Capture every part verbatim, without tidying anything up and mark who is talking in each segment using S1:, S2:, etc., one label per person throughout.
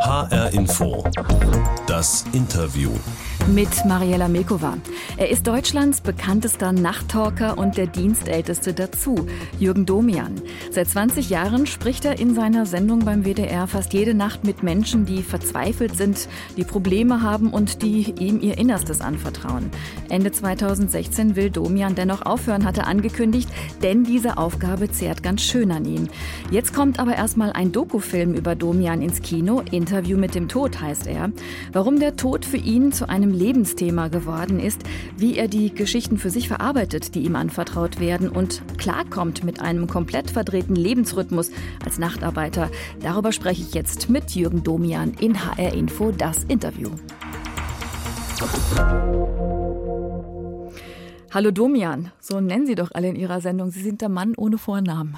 S1: H R Info. Das Interview.
S2: Mit Mariella Milkova. Er ist Deutschlands bekanntester Nachttalker und der Dienstälteste dazu, Jürgen Domian. Seit zwanzig Jahren spricht er in seiner Sendung beim W D R fast jede Nacht mit Menschen, die verzweifelt sind, die Probleme haben und die ihm ihr Innerstes anvertrauen. Ende zweitausendsechzehn will Domian dennoch aufhören, hat er angekündigt, denn diese Aufgabe zehrt ganz schön an ihm. Jetzt kommt aber erstmal ein Dokufilm über Domian ins Kino. Interview mit dem Tod heißt er. Warum der Tod für ihn zu einem Lebensthema geworden ist, wie er die Geschichten für sich verarbeitet, die ihm anvertraut werden und klarkommt mit einem komplett verdrehten Lebensrhythmus als Nachtarbeiter. Darüber spreche ich jetzt mit Jürgen Domian in H R Info, das Interview. Hallo Domian, so nennen Sie doch alle in Ihrer Sendung. Sie sind der Mann ohne Vornamen.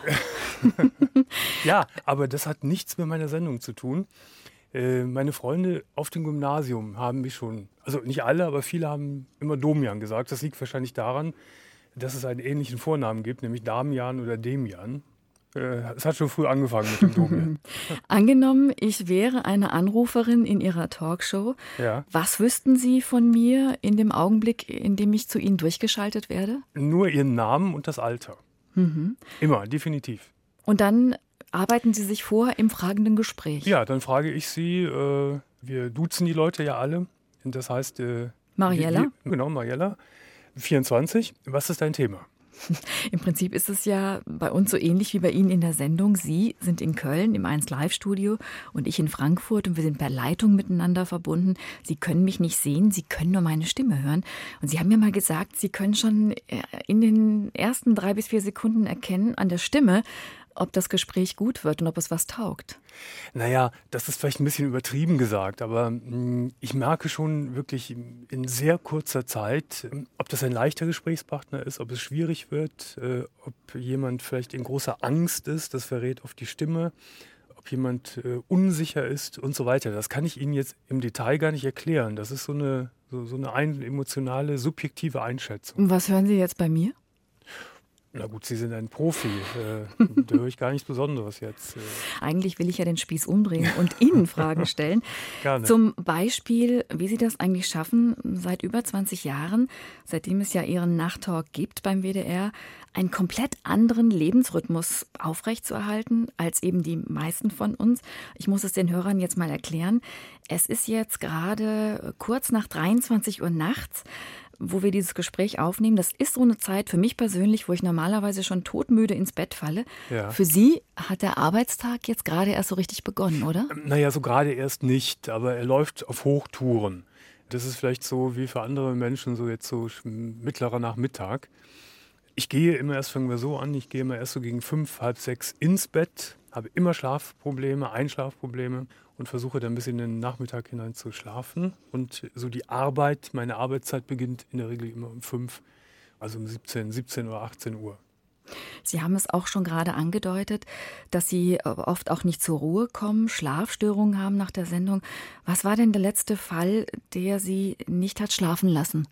S3: Ja, aber das hat nichts mit meiner Sendung zu tun. Meine Freunde auf dem Gymnasium haben mich schon, also nicht alle, aber viele haben immer Domian gesagt. Das liegt wahrscheinlich daran, dass es einen ähnlichen Vornamen gibt, nämlich Damian oder Demian. Es hat schon früh angefangen mit dem Domian.
S2: Angenommen, ich wäre eine Anruferin in Ihrer Talkshow.
S3: Ja.
S2: Was wüssten Sie von mir in dem Augenblick, in dem ich zu Ihnen durchgeschaltet werde?
S3: Nur Ihren Namen und das Alter.
S2: Mhm.
S3: Immer, definitiv.
S2: Und dann arbeiten Sie sich vor im fragenden Gespräch?
S3: Ja, dann frage ich Sie, äh, wir duzen die Leute ja alle. Und das heißt... Äh,
S2: Mariella?
S3: Wie, wie, genau, Mariella. vierundzwanzig. Was ist dein Thema?
S2: Im Prinzip ist es ja bei uns so ähnlich wie bei Ihnen in der Sendung. Sie sind in Köln im eins Live Studio und ich in Frankfurt und wir sind per Leitung miteinander verbunden. Sie können mich nicht sehen, Sie können nur meine Stimme hören. Und Sie haben mir mal gesagt, Sie können schon in den ersten drei bis vier Sekunden erkennen an der Stimme, ob das Gespräch gut wird und ob es was taugt.
S3: Naja, das ist vielleicht ein bisschen übertrieben gesagt, aber mh, ich merke schon wirklich in sehr kurzer Zeit, ob das ein leichter Gesprächspartner ist, ob es schwierig wird, äh, ob jemand vielleicht in großer Angst ist, das verrät auf die Stimme, ob jemand äh, unsicher ist und so weiter. Das kann ich Ihnen jetzt im Detail gar nicht erklären. Das ist so eine, so, so eine ein, emotionale, subjektive Einschätzung.
S2: Und was hören Sie jetzt bei mir?
S3: Na gut, Sie sind ein Profi. Äh, da höre ich gar nichts Besonderes jetzt. Äh.
S2: Eigentlich will ich ja den Spieß umdrehen und Ihnen Fragen stellen.
S3: Gerne.
S2: Zum Beispiel, wie Sie das eigentlich schaffen, seit über zwanzig Jahren, seitdem es ja Ihren Nachttalk gibt beim W D R, einen komplett anderen Lebensrhythmus aufrechtzuerhalten als eben die meisten von uns. Ich muss es den Hörern jetzt mal erklären. Es ist jetzt gerade kurz nach dreiundzwanzig Uhr nachts, wo wir dieses Gespräch aufnehmen. Das ist so eine Zeit für mich persönlich, wo ich normalerweise schon todmüde ins Bett falle.
S3: Ja.
S2: Für Sie hat der Arbeitstag jetzt gerade erst so richtig begonnen, oder?
S3: Naja, so gerade erst nicht, aber er läuft auf Hochtouren. Das ist vielleicht so wie für andere Menschen so jetzt so mittlerer Nachmittag. Ich gehe immer erst, fangen wir so an, ich gehe immer erst so gegen fünf, halb sechs ins Bett, habe immer Schlafprobleme, Einschlafprobleme und versuche dann bis in den Nachmittag hinein zu schlafen. Und so die Arbeit, meine Arbeitszeit beginnt in der Regel immer um fünf, also um siebzehn, siebzehn oder achtzehn Uhr.
S2: Sie haben es auch schon gerade angedeutet, dass Sie oft auch nicht zur Ruhe kommen, Schlafstörungen haben nach der Sendung. Was war denn der letzte Fall, der Sie nicht hat schlafen lassen?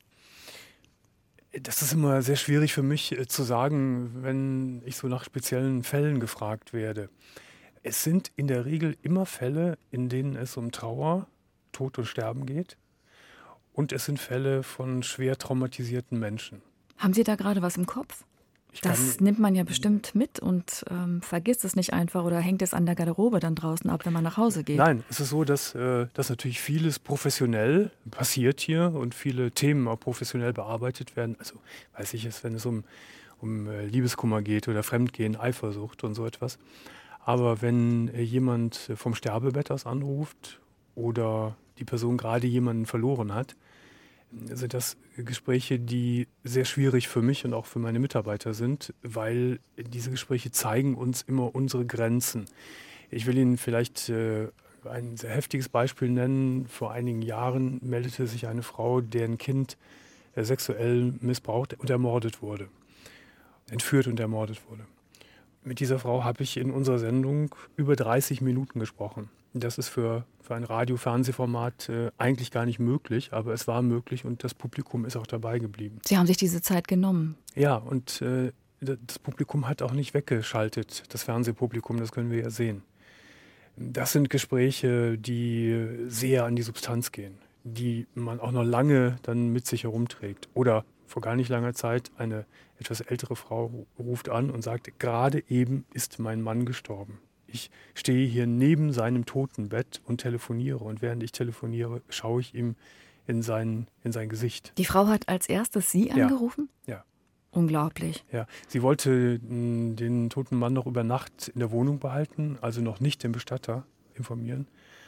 S3: Das ist immer sehr schwierig für mich äh, zu sagen, wenn ich so nach speziellen Fällen gefragt werde. Es sind in der Regel immer Fälle, in denen es um Trauer, Tod und Sterben geht. Und es sind Fälle von schwer traumatisierten Menschen.
S2: Haben Sie da gerade was im Kopf?
S3: Ich
S2: Das
S3: kann,
S2: nimmt man ja bestimmt mit und ähm, vergisst es nicht einfach oder hängt es an der Garderobe dann draußen ab, wenn man nach Hause geht.
S3: Nein, es ist so, dass, äh, dass natürlich vieles professionell passiert hier und viele Themen auch professionell bearbeitet werden. Also weiß ich es, wenn es um, um äh, Liebeskummer geht oder Fremdgehen, Eifersucht und so etwas. Aber wenn äh, jemand vom Sterbebett aus anruft oder die Person gerade jemanden verloren hat, sind das Gespräche, die sehr schwierig für mich und auch für meine Mitarbeiter sind, weil diese Gespräche zeigen uns immer unsere Grenzen. Ich will Ihnen vielleicht äh, ein sehr heftiges Beispiel nennen. Vor einigen Jahren meldete sich eine Frau, deren Kind äh, sexuell missbraucht und ermordet wurde. Entführt und ermordet wurde. Mit dieser Frau habe ich in unserer Sendung über dreißig Minuten gesprochen. Das ist für, für ein Radio-Fernsehformat äh, eigentlich gar nicht möglich, aber es war möglich und das Publikum ist auch dabei geblieben.
S2: Sie haben sich diese Zeit genommen.
S3: Ja, und äh, das Publikum hat auch nicht weggeschaltet, das Fernsehpublikum, das können wir ja sehen. Das sind Gespräche, die sehr an die Substanz gehen, die man auch noch lange dann mit sich herumträgt. Oder vor gar nicht langer Zeit eine etwas ältere Frau ruft an und sagt, gerade eben ist mein Mann gestorben. Ich stehe hier neben seinem Totenbett und telefoniere. Und während ich telefoniere, schaue ich ihm in sein, in sein Gesicht.
S2: Die Frau hat als erstes Sie angerufen?
S3: Ja. ja.
S2: Unglaublich.
S3: Ja, sie wollte mh, den toten Mann noch über Nacht in der Wohnung behalten, also noch nicht den Bestatter informieren.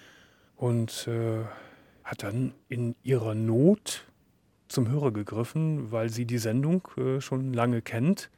S3: Und äh, hat dann in ihrer Not zum Hörer gegriffen, weil sie die Sendung äh, schon lange kennt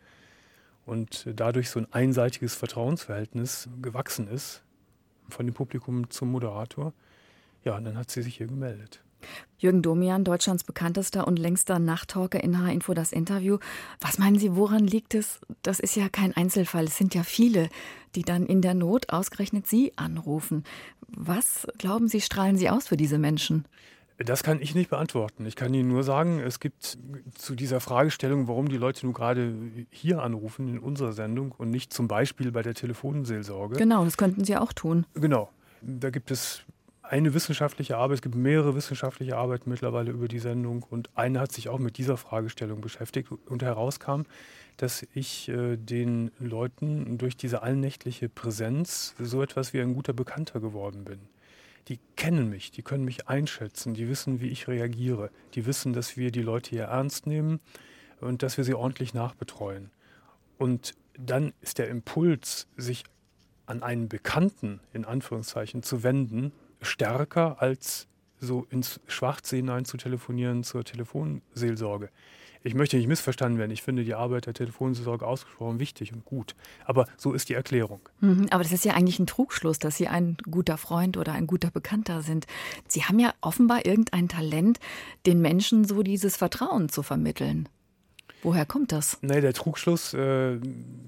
S3: und äh, dadurch so ein einseitiges Vertrauensverhältnis gewachsen ist von dem Publikum zum Moderator. Ja, und dann hat sie sich hier gemeldet.
S2: Jürgen Domian, Deutschlands bekanntester und längster Nachttalker in H Info, das Interview. Was meinen Sie, woran liegt es? Das ist ja kein Einzelfall. Es sind ja viele, die dann in der Not ausgerechnet Sie anrufen. Was, glauben Sie, strahlen Sie aus für diese Menschen?
S3: Das kann ich nicht beantworten. Ich kann Ihnen nur sagen, es gibt zu dieser Fragestellung, warum die Leute nun gerade hier anrufen in unserer Sendung und nicht zum Beispiel bei der Telefonseelsorge.
S2: Genau, das könnten Sie auch tun.
S3: Genau. Da gibt es eine wissenschaftliche Arbeit, es gibt mehrere wissenschaftliche Arbeiten mittlerweile über die Sendung und eine hat sich auch mit dieser Fragestellung beschäftigt und herauskam, dass ich äh, den Leuten durch diese allnächtliche Präsenz so etwas wie ein guter Bekannter geworden bin. Die kennen mich, die können mich einschätzen, die wissen, wie ich reagiere, die wissen, dass wir die Leute hier ernst nehmen und dass wir sie ordentlich nachbetreuen. Und dann ist der Impuls, sich an einen Bekannten, in Anführungszeichen, zu wenden, stärker als so ins Schwarze hinein zu telefonieren zur Telefonseelsorge. Ich möchte nicht missverstanden werden. Ich finde die Arbeit der Telefonseelsorge ausgesprochen wichtig und gut. Aber so ist die Erklärung.
S2: Mhm, aber das ist ja eigentlich ein Trugschluss, dass Sie ein guter Freund oder ein guter Bekannter sind. Sie haben ja offenbar irgendein Talent, den Menschen so dieses Vertrauen zu vermitteln. Woher kommt das?
S3: Nee, der Trugschluss äh,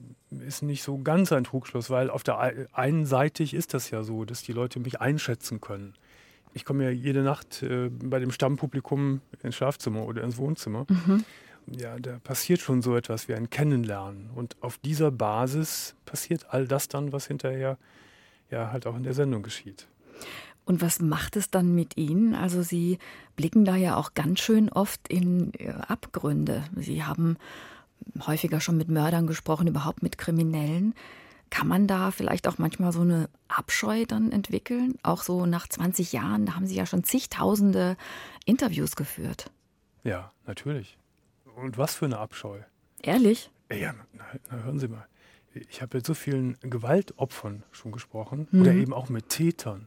S3: ist nicht so ganz ein Trugschluss, weil auf der einen Seite ist das ja so, dass die Leute mich einschätzen können. Ich komme ja jede Nacht äh, bei dem Stammpublikum ins Schlafzimmer oder ins Wohnzimmer. Mhm. Ja, da passiert schon so etwas wie ein Kennenlernen. Und auf dieser Basis passiert all das dann, was hinterher ja halt auch in der Sendung geschieht.
S2: Und was macht es dann mit Ihnen? Also Sie blicken da ja auch ganz schön oft in Abgründe. Sie haben häufiger schon mit Mördern gesprochen, überhaupt mit Kriminellen. Kann man da vielleicht auch manchmal so eine Abscheu dann entwickeln? Auch so nach zwanzig Jahren, da haben Sie ja schon zigtausende Interviews geführt.
S3: Ja, natürlich. Und was für eine Abscheu.
S2: Ehrlich?
S3: Ja, na, na hören Sie mal. Ich habe mit so vielen Gewaltopfern schon gesprochen mhm. oder eben auch mit Tätern.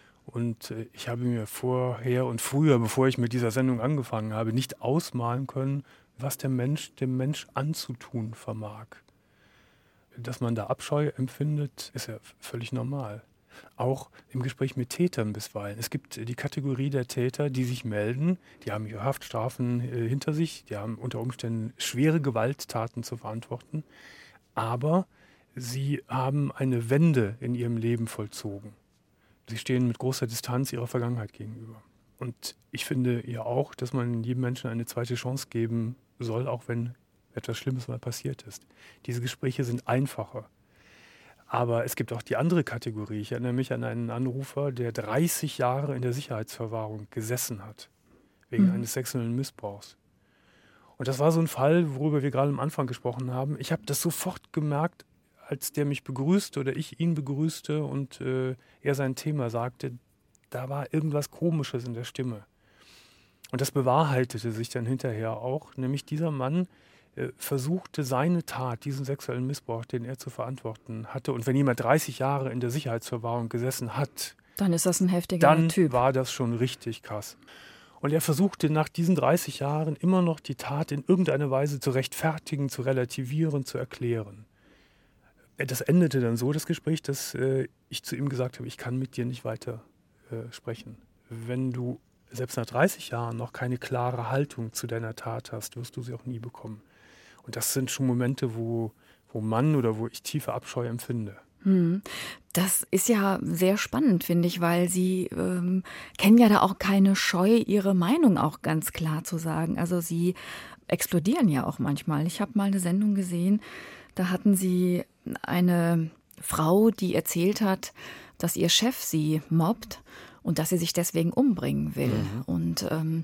S3: Und äh, ich habe mir vorher und früher, bevor ich mit dieser Sendung angefangen habe, nicht ausmalen können, was der Mensch dem Mensch anzutun vermag. Dass man da Abscheu empfindet, ist ja völlig normal. Auch im Gespräch mit Tätern bisweilen. Es gibt die Kategorie der Täter, die sich melden, die haben ihre Haftstrafen äh, hinter sich, die haben unter Umständen schwere Gewalttaten zu verantworten, aber sie haben eine Wende in ihrem Leben vollzogen. Sie stehen mit großer Distanz ihrer Vergangenheit gegenüber. Und ich finde ja auch, dass man jedem Menschen eine zweite Chance geben soll, auch wenn etwas Schlimmes mal passiert ist. Diese Gespräche sind einfacher. Aber es gibt auch die andere Kategorie. Ich erinnere mich an einen Anrufer, der dreißig Jahre in der Sicherheitsverwahrung gesessen hat, wegen mhm. eines sexuellen Missbrauchs. Und das war so ein Fall, worüber wir gerade am Anfang gesprochen haben. Ich habe das sofort gemerkt, als der mich begrüßte oder ich ihn begrüßte und äh, er sein Thema sagte, da war irgendwas Komisches in der Stimme. Und das bewahrheitete sich dann hinterher auch, nämlich dieser Mann äh, versuchte seine Tat, diesen sexuellen Missbrauch, den er zu verantworten hatte. Und wenn jemand dreißig Jahre in der Sicherheitsverwahrung gesessen hat,
S2: dann ist das ein heftiger
S3: dann
S2: Typ.
S3: War das schon richtig krass. Und er versuchte nach diesen dreißig Jahren immer noch die Tat in irgendeiner Weise zu rechtfertigen, zu relativieren, zu erklären. Das endete dann so, das Gespräch, dass äh, ich zu ihm gesagt habe, ich kann mit dir nicht weiter äh, sprechen. Wenn du selbst nach dreißig Jahren noch keine klare Haltung zu deiner Tat hast, wirst du sie auch nie bekommen. Und das sind schon Momente, wo, wo man oder wo ich tiefe Abscheu empfinde.
S2: Hm. Das ist ja sehr spannend, finde ich, weil Sie ähm, kennen ja da auch keine Scheu, Ihre Meinung auch ganz klar zu sagen. Also Sie explodieren ja auch manchmal. Ich habe mal eine Sendung gesehen, da hatten Sie eine Frau, die erzählt hat, dass ihr Chef sie mobbt und dass sie sich deswegen umbringen will. Mhm. Und ähm,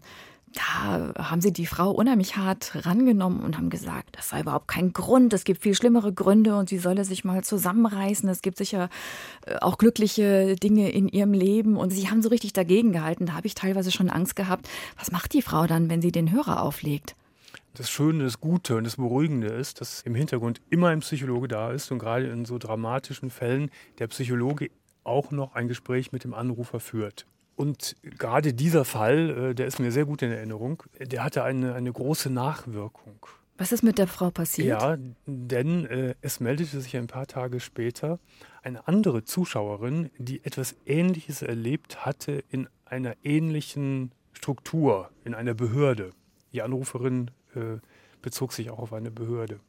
S2: da haben sie die Frau unheimlich hart rangenommen und haben gesagt, das sei überhaupt kein Grund, es gibt viel schlimmere Gründe und sie solle sich mal zusammenreißen. Es gibt sicher auch glückliche Dinge in ihrem Leben und sie haben so richtig dagegen gehalten. Da habe ich teilweise schon Angst gehabt. Was macht die Frau dann, wenn sie den Hörer auflegt?
S3: Das Schöne, das Gute und das Beruhigende ist, dass im Hintergrund immer ein Psychologe da ist und gerade in so dramatischen Fällen der Psychologe auch noch ein Gespräch mit dem Anrufer führt. Und gerade dieser Fall, der ist mir sehr gut in Erinnerung, der hatte eine, eine große Nachwirkung.
S2: Was ist mit der Frau passiert?
S3: Ja, denn äh, es meldete sich ein paar Tage später eine andere Zuschauerin, die etwas Ähnliches erlebt hatte in einer ähnlichen Struktur, in einer Behörde. Die Anruferin äh, bezog sich auch auf eine Behörde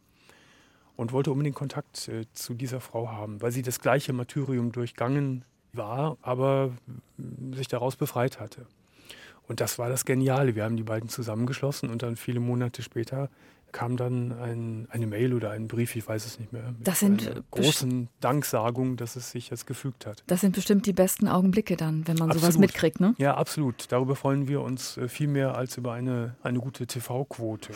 S3: und wollte unbedingt Kontakt äh, zu dieser Frau haben, weil sie das gleiche Martyrium durchgangen war, aber sich daraus befreit hatte. Und das war das Geniale. Wir haben die beiden zusammengeschlossen und dann viele Monate später kam dann ein, eine Mail oder ein Brief, ich weiß es nicht mehr, mit
S2: das sind
S3: einer großen Danksagung, dass es sich jetzt gefügt hat.
S2: Das sind bestimmt die besten Augenblicke dann, wenn man
S3: Absolut.
S2: sowas mitkriegt, ne?
S3: Ja, absolut. Darüber freuen wir uns viel mehr als über eine, eine gute T V-Quote.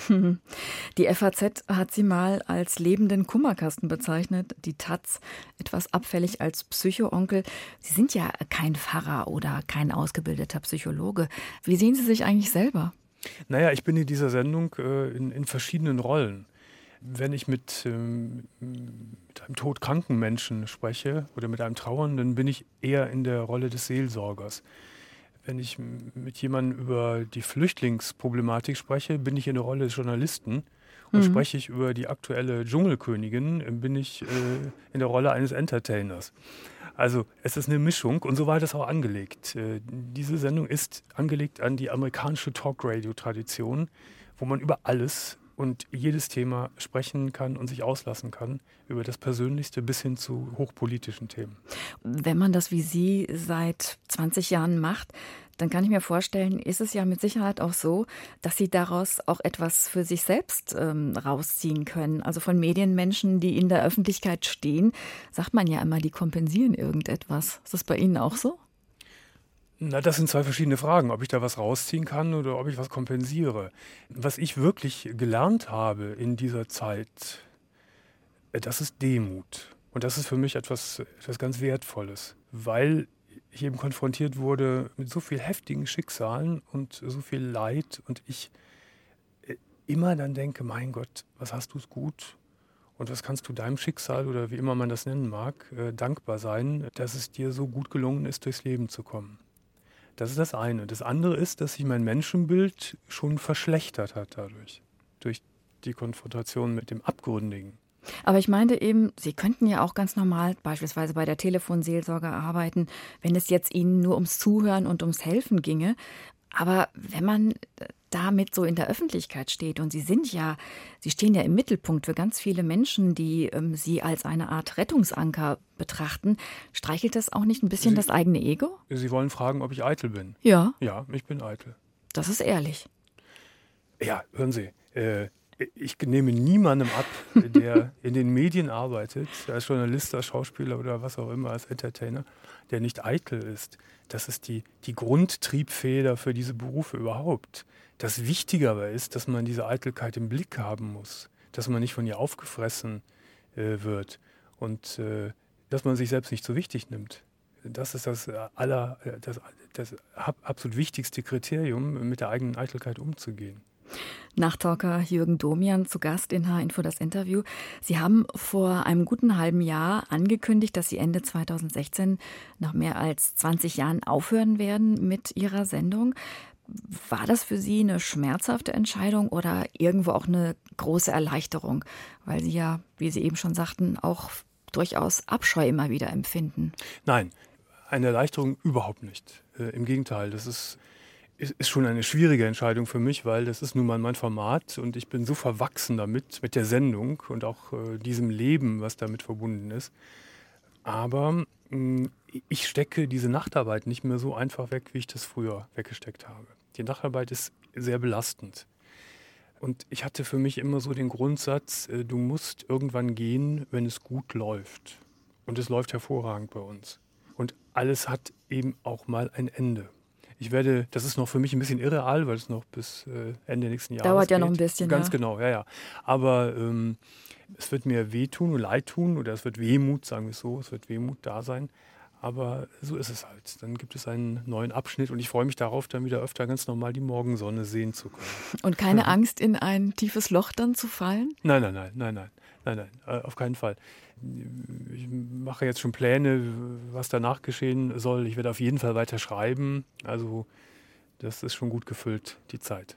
S2: Die F A Z hat sie mal als lebenden Kummerkasten bezeichnet, die Taz etwas abfällig als Psycho-Onkel. Sie sind ja kein Pfarrer oder kein ausgebildeter Psychologe. Wie sehen Sie sich eigentlich selber?
S3: Naja, ich bin in dieser Sendung äh, in, in verschiedenen Rollen. Wenn ich mit, ähm, mit einem todkranken Menschen spreche oder mit einem Trauernden, bin ich eher in der Rolle des Seelsorgers. Wenn ich mit jemandem über die Flüchtlingsproblematik spreche, bin ich in der Rolle des Journalisten. Und mhm. spreche ich über die aktuelle Dschungelkönigin, bin ich äh, in der Rolle eines Entertainers. Also es ist eine Mischung und so war das auch angelegt. Äh, diese Sendung ist angelegt an die amerikanische Talk-Radio-Tradition, wo man über alles und jedes Thema sprechen kann und sich auslassen kann, über das Persönlichste bis hin zu hochpolitischen Themen.
S2: Wenn man das wie Sie seit zwanzig Jahren macht, dann kann ich mir vorstellen, ist es ja mit Sicherheit auch so, dass Sie daraus auch etwas für sich selbst ähm, rausziehen können. Also von Medienmenschen, die in der Öffentlichkeit stehen, sagt man ja immer, die kompensieren irgendetwas. Ist das bei Ihnen auch so?
S3: Na, das sind zwei verschiedene Fragen, ob ich da was rausziehen kann oder ob ich was kompensiere. Was ich wirklich gelernt habe in dieser Zeit, das ist Demut. Und das ist für mich etwas, etwas ganz Wertvolles, weil ich eben konfrontiert wurde mit so viel heftigen Schicksalen und so viel Leid und ich immer dann denke, mein Gott, was hast du es gut und was kannst du deinem Schicksal oder wie immer man das nennen mag, äh, dankbar sein, dass es dir so gut gelungen ist, durchs Leben zu kommen. Das ist das eine. Das andere ist, dass sich mein Menschenbild schon verschlechtert hat dadurch, durch die Konfrontation mit dem Abgründigen.
S2: Aber ich meinte eben, Sie könnten ja auch ganz normal beispielsweise bei der Telefonseelsorge arbeiten, wenn es jetzt Ihnen nur ums Zuhören und ums Helfen ginge. Aber wenn man damit so in der Öffentlichkeit steht und Sie sind ja, Sie stehen ja im Mittelpunkt für ganz viele Menschen, die ähm, Sie als eine Art Rettungsanker betrachten, streichelt das auch nicht ein bisschen Sie, das eigene Ego?
S3: Sie wollen fragen, ob ich eitel bin?
S2: Ja.
S3: Ja, ich bin eitel.
S2: Das ist ehrlich.
S3: Ja, hören Sie, äh, ich nehme niemandem ab, der in den Medien arbeitet, als Journalist, als Schauspieler oder was auch immer, als Entertainer, der nicht eitel ist. Das ist die, die Grundtriebfeder für diese Berufe überhaupt. Das Wichtige aber ist, dass man diese Eitelkeit im Blick haben muss, dass man nicht von ihr aufgefressen äh, wird und äh, dass man sich selbst nicht so wichtig nimmt. Das ist das, aller, das, das absolut wichtigste Kriterium, mit der eigenen Eitelkeit umzugehen.
S2: Nachttalker Jürgen Domian zu Gast in H-Info das Interview. Sie haben vor einem guten halben Jahr angekündigt, dass Sie Ende zweitausendsechzehn nach mehr als zwanzig Jahren aufhören werden mit Ihrer Sendung. War das für Sie eine schmerzhafte Entscheidung oder irgendwo auch eine große Erleichterung? Weil Sie ja, wie Sie eben schon sagten, auch durchaus Abscheu immer wieder empfinden.
S3: Nein, eine Erleichterung überhaupt nicht. Äh, im Gegenteil, das ist ist schon eine schwierige Entscheidung für mich, weil das ist nun mal mein Format und ich bin so verwachsen damit, mit der Sendung und auch äh, diesem Leben, was damit verbunden ist. Aber mh, ich stecke diese Nachtarbeit nicht mehr so einfach weg, wie ich das früher weggesteckt habe. Die Nachtarbeit ist sehr belastend. Und ich hatte für mich immer so den Grundsatz, äh, du musst irgendwann gehen, wenn es gut läuft. Und es läuft hervorragend bei uns. Und alles hat eben auch mal ein Ende. Ich werde, das ist noch für mich ein bisschen irreal, weil es noch bis äh, Ende nächsten Jahres
S2: Dauert ja
S3: geht.
S2: noch ein bisschen.
S3: Ganz
S2: ja.
S3: genau, ja, ja. Aber ähm, es wird mir wehtun und leid tun oder es wird Wehmut, sagen wir es so, es wird Wehmut da sein. Aber so ist es halt. Dann gibt es einen neuen Abschnitt und ich freue mich darauf, dann wieder öfter ganz normal die Morgensonne sehen zu können.
S2: Und keine Angst, in ein tiefes Loch dann zu fallen?
S3: Nein, nein, nein, nein, nein, nein, nein, äh, auf keinen Fall. Ich mache jetzt schon Pläne, was danach geschehen soll. Ich werde auf jeden Fall weiter schreiben. Also das ist schon gut gefüllt, die Zeit.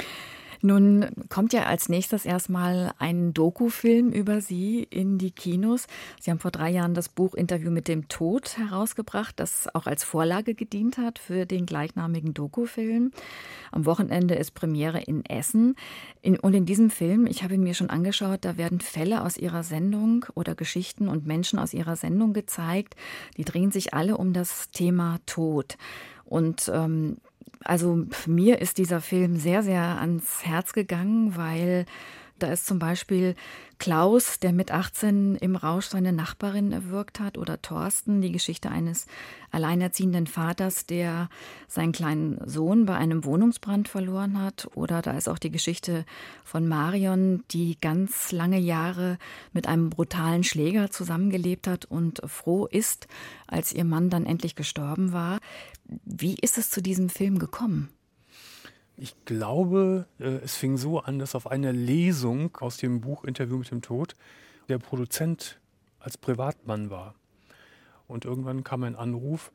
S2: Nun kommt ja als nächstes erstmal ein Dokufilm über Sie in die Kinos. Sie haben vor drei Jahren das Buch Interview mit dem Tod herausgebracht, das auch als Vorlage gedient hat für den gleichnamigen Dokufilm. Am Wochenende ist Premiere in Essen. In, und in diesem Film, ich habe ihn mir schon angeschaut, da werden Fälle aus Ihrer Sendung oder Geschichten und Menschen aus Ihrer Sendung gezeigt. Die drehen sich alle um das Thema Tod. Und ähm, also mir ist dieser Film sehr, sehr ans Herz gegangen, weil da ist zum Beispiel Klaus, der mit achtzehn im Rausch seine Nachbarin erwürgt hat, oder Thorsten, die Geschichte eines alleinerziehenden Vaters, der seinen kleinen Sohn bei einem Wohnungsbrand verloren hat. Oder da ist auch die Geschichte von Marion, die ganz lange Jahre mit einem brutalen Schläger zusammengelebt hat und froh ist, als ihr Mann dann endlich gestorben war. Wie ist es zu diesem Film gekommen?
S3: Ich glaube, es fing so an, dass auf einer Lesung aus dem Buch Interview mit dem Tod der Produzent als Privatmann war. Und irgendwann kam ein Anruf,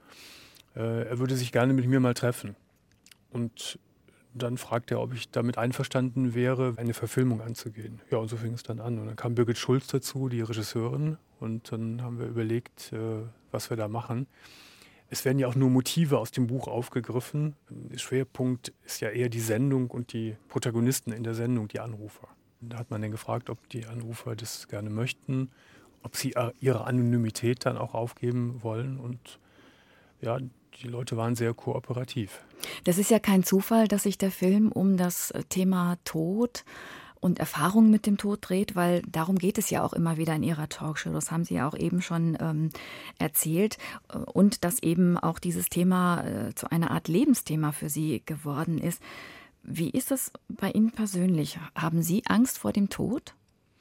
S3: er würde sich gerne mit mir mal treffen. Und dann fragte er, ob ich damit einverstanden wäre, eine Verfilmung anzugehen. Ja, und so fing es dann an. Und dann kam Birgit Schulz dazu, die Regisseurin. Und dann haben wir überlegt, was wir da machen. Es werden ja auch nur Motive aus dem Buch aufgegriffen. Der Schwerpunkt ist ja eher die Sendung und die Protagonisten in der Sendung, die Anrufer. Da hat man dann gefragt, ob die Anrufer das gerne möchten, ob sie ihre Anonymität dann auch aufgeben wollen. Und ja, die Leute waren sehr kooperativ.
S2: Das ist ja kein Zufall, dass sich der Film um das Thema Tod und Erfahrung mit dem Tod dreht, weil darum geht es ja auch immer wieder in Ihrer Talkshow. Das haben Sie ja auch eben schon ähm, erzählt. Und dass eben auch dieses Thema äh, zu einer Art Lebensthema für Sie geworden ist. Wie ist es bei Ihnen persönlich? Haben Sie Angst vor dem Tod?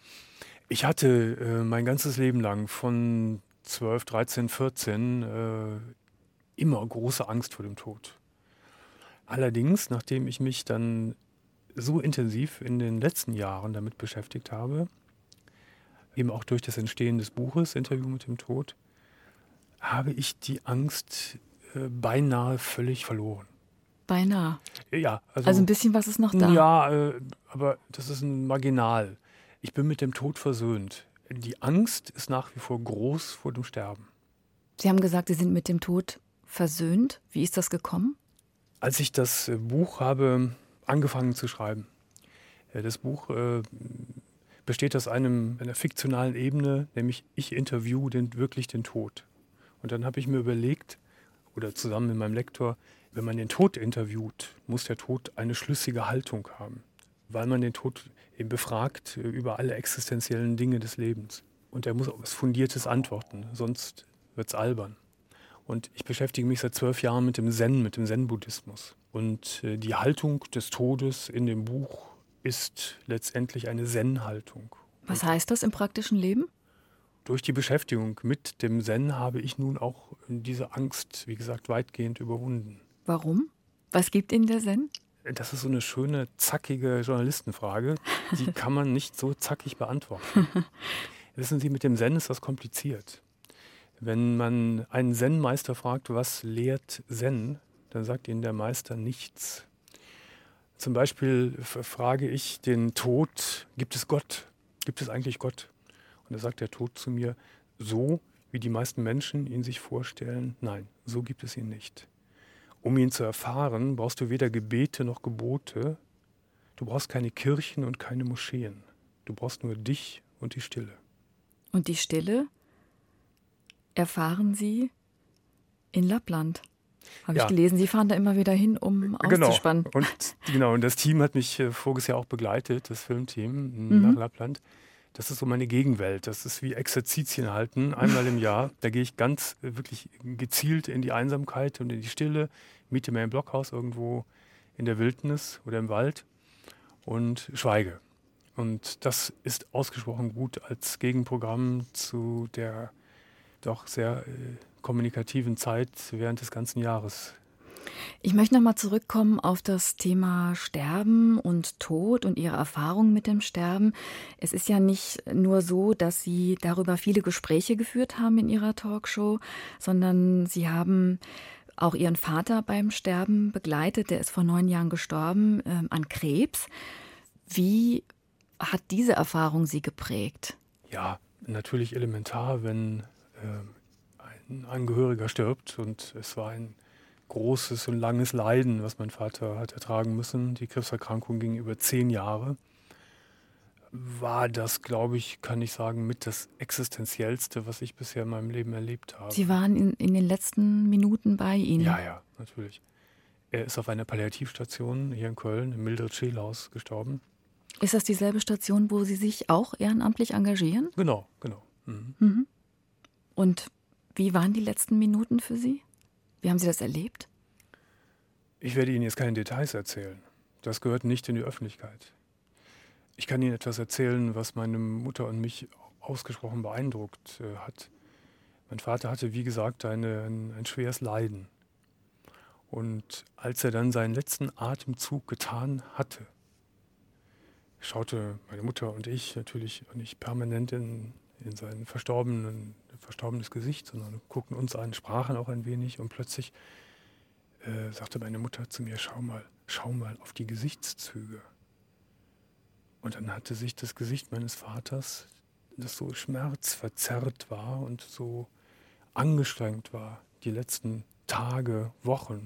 S3: Ich hatte äh, mein ganzes Leben lang von zwölf, dreizehn, vierzehn äh, immer große Angst vor dem Tod. Allerdings, nachdem ich mich dann so intensiv in den letzten Jahren damit beschäftigt habe, eben auch durch das Entstehen des Buches Interview mit dem Tod, habe ich die Angst äh, beinahe völlig verloren.
S2: Beinahe?
S3: Ja. Also,
S2: also ein bisschen was ist noch da?
S3: Ja, äh, aber das ist ein Marginal. Ich bin mit dem Tod versöhnt. Die Angst ist nach wie vor groß vor dem Sterben.
S2: Sie haben gesagt, Sie sind mit dem Tod versöhnt. Wie ist das gekommen?
S3: Als ich das äh, Buch habe angefangen zu schreiben. Das Buch äh, besteht aus einem, einer fiktionalen Ebene, nämlich ich interview den, wirklich den Tod. Und dann habe ich mir überlegt, oder zusammen mit meinem Lektor, wenn man den Tod interviewt, muss der Tod eine schlüssige Haltung haben, weil man den Tod eben befragt über alle existenziellen Dinge des Lebens. Und er muss auf was Fundiertes antworten, sonst wird es albern. Und ich beschäftige mich seit zwölf Jahren mit dem Zen, mit dem Zen-Buddhismus. Und äh, die Haltung des Todes in dem Buch ist letztendlich eine Zen-Haltung.
S2: Was
S3: Und
S2: heißt das im praktischen Leben?
S3: durch die Beschäftigung mit dem Zen habe ich nun auch diese Angst, wie gesagt, weitgehend überwunden.
S2: Warum? Was gibt Ihnen der Zen?
S3: Das ist so eine schöne, zackige Journalistenfrage. Die kann man nicht so zackig beantworten. Wissen Sie, mit dem Zen ist das kompliziert. Wenn man einen Zen-Meister fragt, was lehrt Zen, dann sagt Ihnen der Meister nichts. Zum Beispiel frage ich den Tod, gibt es Gott? Gibt es eigentlich Gott? Und da sagt der Tod zu mir, so wie die meisten Menschen ihn sich vorstellen, nein, so gibt es ihn nicht. Um ihn zu erfahren, brauchst du weder Gebete noch Gebote. Du brauchst keine Kirchen und keine Moscheen. Du brauchst nur dich und die Stille.
S2: Und die Stille erfahren Sie in Lappland, habe
S3: Ja.
S2: ich gelesen. Sie fahren da immer wieder hin, um auszuspannen.
S3: Genau. Und, genau, und das Team hat mich äh, voriges Jahr auch begleitet, das Filmteam
S2: Mhm.
S3: nach Lappland. das ist so meine Gegenwelt. Das ist wie Exerzitien halten, einmal im Jahr. Da gehe ich ganz äh, wirklich gezielt in die Einsamkeit und in die Stille, miete mir ein Blockhaus irgendwo in der Wildnis oder im Wald und schweige. Und das ist ausgesprochen gut als Gegenprogramm zu der doch sehr äh, kommunikativen Zeit während des ganzen Jahres.
S2: Ich möchte nochmal zurückkommen auf das Thema Sterben und Tod und Ihre Erfahrungen mit dem Sterben. Es ist ja nicht nur so, dass Sie darüber viele Gespräche geführt haben in Ihrer Talkshow, sondern Sie haben auch Ihren Vater beim Sterben begleitet. Der ist vor neun Jahren gestorben äh, an Krebs. Wie hat diese Erfahrung Sie geprägt?
S3: Ja, natürlich elementar, wenn äh, ein Angehöriger stirbt. Und es war ein großes und langes Leiden, was mein Vater hat ertragen müssen. Die Krebserkrankung ging über zehn Jahre. War das, glaube ich, kann ich sagen, mit das Existenziellste, was ich bisher in meinem Leben erlebt habe.
S2: Sie waren in, in den letzten Minuten bei Ihnen?
S3: Ja, ja, natürlich. Er ist auf einer Palliativstation hier in Köln, im Mildred-Scheel-Haus, gestorben.
S2: Ist das dieselbe Station, wo Sie sich auch ehrenamtlich engagieren?
S3: Genau, genau. Mhm.
S2: Mhm. Und wie waren die letzten Minuten für Sie? Wie haben Sie das erlebt?
S3: Ich werde Ihnen jetzt keine Details erzählen. Das gehört nicht in die Öffentlichkeit. Ich kann Ihnen etwas erzählen, was meine Mutter und mich ausgesprochen beeindruckt äh, hat. Mein Vater hatte, wie gesagt, eine, ein, ein schweres Leiden. Und als er dann seinen letzten Atemzug getan hatte, schaute meine Mutter und ich natürlich nicht permanent in, in sein verstorbenen, verstorbenes Gesicht, sondern guckten uns an, sprachen auch ein wenig und plötzlich äh, sagte meine Mutter zu mir, schau mal, schau mal auf die Gesichtszüge. Und dann hatte sich das Gesicht meines Vaters, das so schmerzverzerrt war und so angestrengt war, die letzten Tage, Wochen,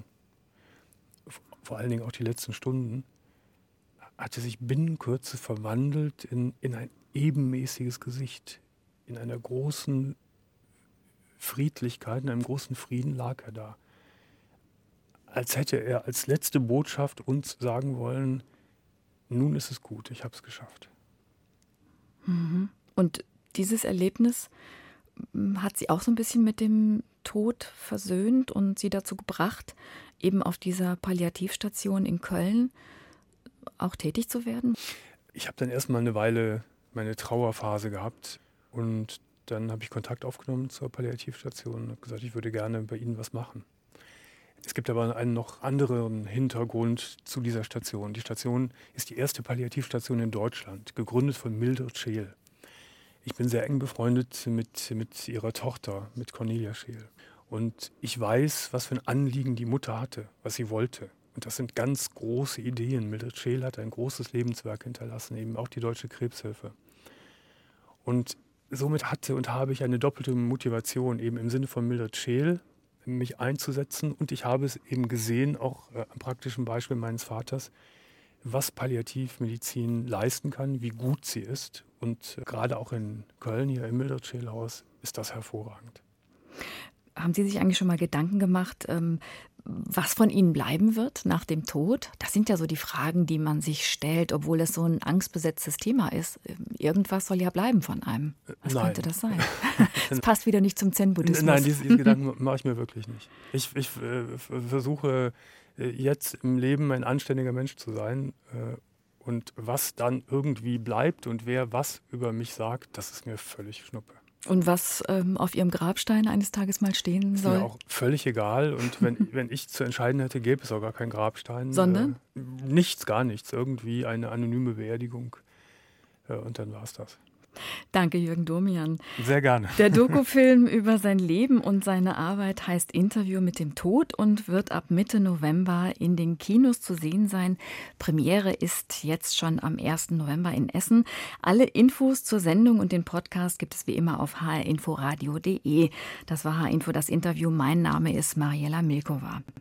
S3: vor allen Dingen auch die letzten Stunden, hatte sich binnen Kürze verwandelt in, in ein ebenmäßiges Gesicht. In einer großen Friedlichkeit, in einem großen Frieden lag er da. Als hätte er als letzte Botschaft uns sagen wollen, nun ist es gut, ich habe es geschafft.
S2: Mhm. Und dieses Erlebnis hat Sie auch so ein bisschen mit dem Tod versöhnt und Sie dazu gebracht, eben auf dieser Palliativstation in Köln auch tätig zu werden?
S3: Ich habe dann erstmal eine Weile meine Trauerphase gehabt und dann habe ich Kontakt aufgenommen zur Palliativstation und habe gesagt, ich würde gerne bei Ihnen was machen. Es gibt aber einen noch anderen Hintergrund zu dieser Station. Die Station ist die erste Palliativstation in Deutschland, gegründet von Mildred Scheel. Ich bin sehr eng befreundet mit, mit ihrer Tochter, mit Cornelia Scheel. Und ich weiß, was für ein Anliegen die Mutter hatte, was sie wollte. Und das sind ganz große Ideen. Mildred Scheel hat ein großes Lebenswerk hinterlassen, eben auch die Deutsche Krebshilfe. Und somit hatte und habe ich eine doppelte Motivation, eben im Sinne von Mildred Scheel, mich einzusetzen. Und ich habe es eben gesehen, auch äh, am praktischen Beispiel meines Vaters, was Palliativmedizin leisten kann, wie gut sie ist. Und äh, gerade auch in Köln, hier im Mildred-Scheel-Haus, ist das hervorragend.
S2: Haben Sie sich eigentlich schon mal Gedanken gemacht, ähm, was von Ihnen bleiben wird nach dem Tod? Das sind ja so die Fragen, die man sich stellt, obwohl es so ein angstbesetztes Thema ist. Irgendwas soll ja bleiben von einem. Was
S3: Nein.
S2: könnte das sein? Das passt wieder nicht zum Zen-Buddhismus.
S3: Nein, diese, diese Gedanken mache ich mir wirklich nicht. Ich, ich äh, versuche äh, jetzt im Leben ein anständiger Mensch zu sein. Äh, und was dann irgendwie bleibt und wer was über mich sagt, das ist mir völlig Schnuppe.
S2: Und was ähm, auf Ihrem Grabstein eines Tages mal stehen soll?
S3: Ist mir auch völlig egal. Und wenn, wenn ich zu entscheiden hätte, gäbe es auch gar keinen Grabstein.
S2: Sondern?
S3: Äh, nichts, gar nichts. Irgendwie eine anonyme Beerdigung. Äh, und dann war es das.
S2: Danke, Jürgen Domian.
S3: Sehr gerne.
S2: Der Dokufilm über sein Leben und seine Arbeit heißt Interview mit dem Tod und wird ab Mitte November in den Kinos zu sehen sein. Premiere ist jetzt schon am ersten November in Essen. Alle Infos zur Sendung und den Podcast gibt es wie immer auf h r info radio punkt d e. Das war H R Info, das Interview. Mein Name ist Mariela Milkova.